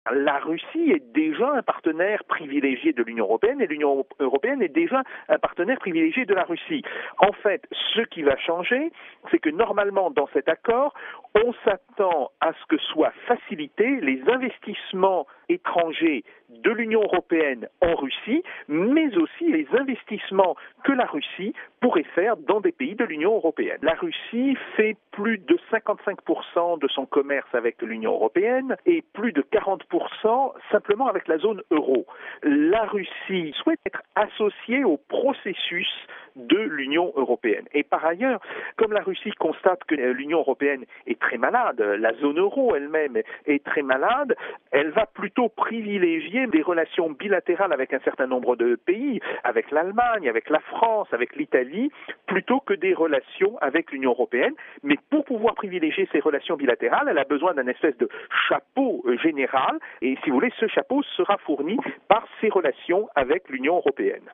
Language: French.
La Russie est déjà un partenaire privilégié de l'Union européenne et l'Union européenne est déjà un partenaire privilégié de la Russie. En fait, ce qui va changer, c'est que normalement, dans cet accord, on s'attend à ce que soient facilités les investissements étrangers de l'Union européenne en Russie, mais aussi les investissements que la Russie pourrait faire dans des pays de l'Union européenne. La Russie fait plus de 55% de son commerce avec l'Union européenne et plus de 40% simplement avec la zone euro. La Russie souhaite être associée au processus de l'Union européenne. Et par ailleurs, comme la Russie constate que l'Union européenne est très malade, la zone euro elle-même est très malade, elle va plutôt privilégier des relations bilatérales avec un certain nombre de pays, avec l'Allemagne, avec la France, avec l'Italie, plutôt que des relations avec l'Union européenne. Mais pour pouvoir privilégier ces relations bilatérales, elle a besoin d'un espèce de chapeau général. Et si vous voulez, ce chapeau sera fourni par ses relations avec l'Union européenne.